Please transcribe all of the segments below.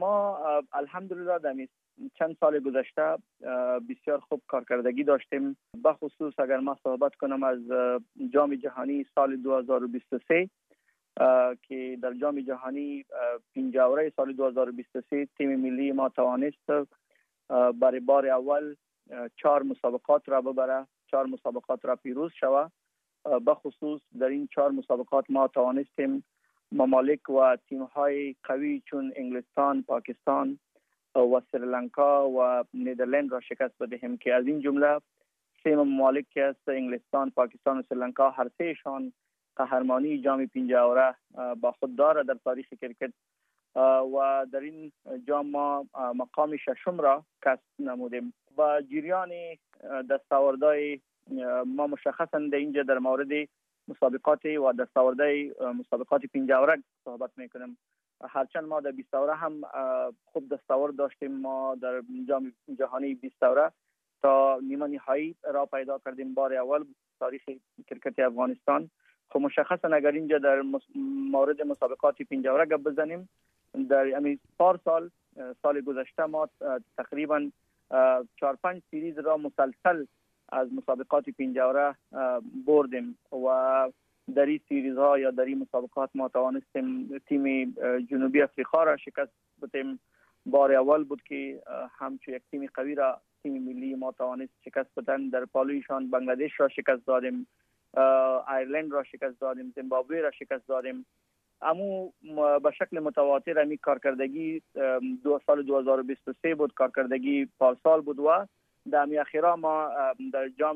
ما الحمدلله در چند سال گذشته بسیار خوب کارکردگی داشتیم. به خصوص اگر ما صحبت کنم از جام جهانی سال 2023 که در جام جهانی پنجاوره سال 2023 تیم ملی ما توانست برای بار اول 4 مسابقات را ببره، 4 مسابقات را پیروز شود. به خصوص در این 4 مسابقات ما توانستیم ممالک و تیم‌های قوی چون انگلستان، پاکستان و سریلانکا و نیدرلند را شکست بدهیم که از این جمله 3 ممالک که است انگلستان، پاکستان و سریلانکا هر سهشان قهرمانی جام پنجاوره با خود دارد در تاریخ کرکت و در این جام ما مقام 6 را کسب نمودیم. و جریان دستاوردهای ما مشخصا در اینجا در مورد مسابقات و دستاوردهای مسابقات پنجاوره صحبت میکنیم. هرچند ما در 20 هم خوب دستاورد داشتیم، ما در جام جهانی 20 تا نیمه نهایی را پیدا کردیم بار اول تاریخ کرکت افغانستان. خب مشخصا اگر اینجا در مورد مسابقات پنجاوره گپ بزنیم، در همین سال گذشته ما تقریبا 4-5 سریز را مسلسل از مسابقات پنجاوره بردیم و در این سریز ها یا در این مسابقات ما توانستیم تیم جنوبی افریقا را شکست بدیم. بار اول بود که همچون یک تیم قوی را تیم ملی ما توانست شکست بدن. در پالویشان بنگلادش را شکست دادیم، ایرلند را شکست دادیم، زیمبابوه را شکست دادیم. اما به شکل متواتر همی کارکردگی سال 2023 بود، کارکردگی پارسال بود و در می اخیرا ما در جام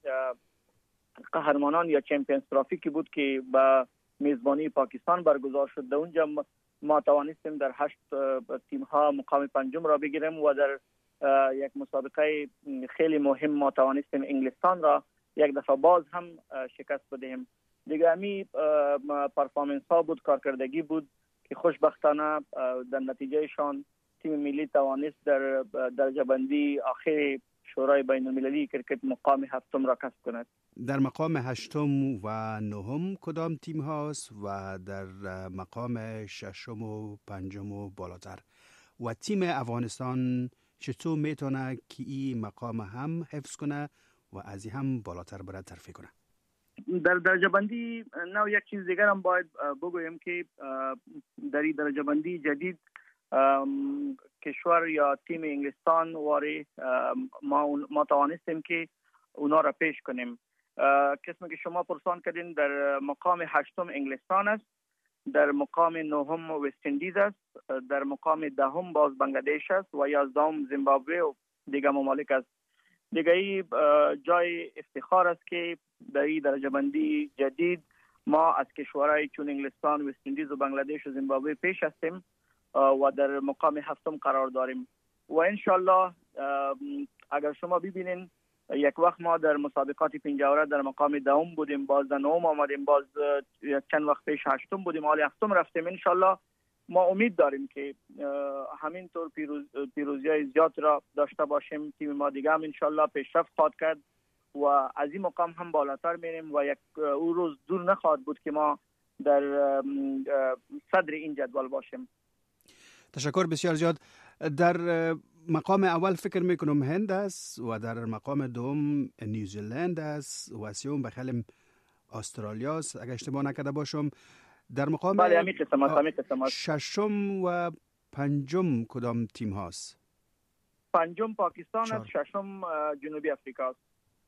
قهرمانان یا چمپیونز ترافی که بود که با میزبانی پاکستان برگزار شد، در اونجا ما توانستیم در 8 تیم ها مقام 5 را بگیریم و در یک مسابقه خیلی مهم ما توانستیم انگلستان را یک دفعه باز هم شکست بدهیم. دیگه همی پرفارمنس ها بود، کارکردگی بود که خوشبختانه در نتیجهشان تیم ملی توانست در درجه بندی آخر شورای بین المللی کرکت مقام 7 را کسب کند. در مقام 8 و 9 کدام تیم هاست و در مقام 6 و 5 و بالاتر؟ و تیم افغانستان چطور میتونه که این مقام هم حفظ کنه و از این هم بالاتر بره ترفیع کنه؟ در درجه بندی نو یک چیز دیگر هم باید بگویم که در این درجه بندی جدید کشور یا تیم انگلستان واری ما توانستیم که اونا را پیش کنیم. قسمی که شما پرسان کردین در مقام 8 انگلستان است، در مقام 9 وست اندیز است، در مقام 10 باز بنگلادش است و 11 زیمبابوه و دیگر ممالک است. دیگه جای افتخار است که در این درجه بندی جدید ما از کشورهای چون انگلستان، وست اندیز و بنگلادش و زیمبابوه پیش هستیم و در مقام 7 قرار داریم و انشالله اگر شما ببینین یک وقت ما در مسابقات پنجاوره در مقام 10 بودیم، باز در 9 آمدیم، باز چند وقت پیش 8 بودیم، حالا 7 رفتیم. انشالله ما امید داریم که همینطور پیروزی‌های زیاد را داشته باشیم. تیم ما دیگه هم انشالله پیشرفت خواهد کرد و از این مقام هم بالاتر میریم و یک او روز دور نخواهد بود که ما در صدر این جدول باشیم. تشکر بسیار زیاد. در مقام اول فکر میکنم هند است و در مقام دوم نیوزیلند است و سوم بخیالم استرالیا است اگر اشتباه نکرده باشم. در مقام بله 6 و 5 کدام تیم هاست؟ 5 پاکستان است، 6 جنوبی افریقا است.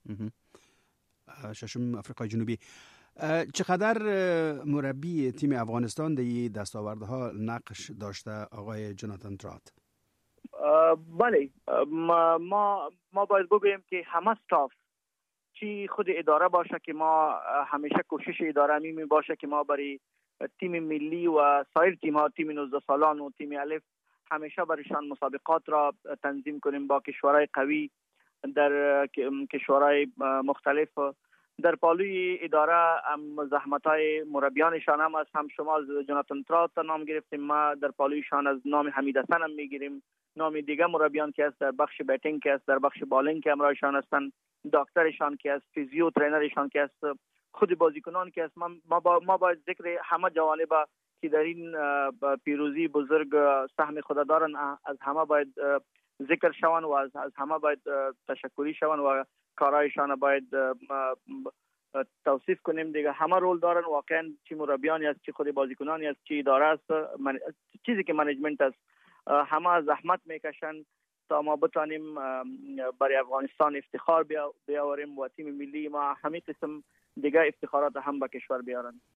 6 افریقای جنوبی. چقدر مربی تیم افغانستان در دستاوردها نقش داشته آقای جوناتان ترات؟ بله ما باید بگوییم که همه استاف چی خود اداره باشه که ما همیشه کوشش اداره می باشه که ما برای تیم ملی و سایر تیم ها، تیم 19 سالان و تیم الف همیشه برایشان مسابقات را تنظیم کنیم با کشورهای قوی در کشورهای مختلف. در پالوی اداره زحمت‌های مربیانشان هم از هم شما از جوناتان ترات نام گرفتیم، ما در پالویشان از نام حمید حسن هم میگیریم، نام دیگه مربیان که است در بخش بیتینگ که است، در بخش بالینگ که همراهشان هستند، دکترشان که است، فیزیو ترینرشان که است، خود بازیکنان که است. ما باید ذکر همه جوانب رسیدارین پیروزی بزرگ سهم خود دارن، از همه باید ذکر شوند و از همه باید تشکری شوند و کارایشان باید توصیف کنیم دیگه. همه رول دارن واقعا، چی مربیانی است، چی خود بازیکنانی است، چی اداره است، چیزی که منیجمنت است، همه زحمت میکشن تا ما بتانیم برای افغانستان افتخار بیاوریم و تیم ملی ما همین قسم دیگه افتخارات هم به کشور بیارن.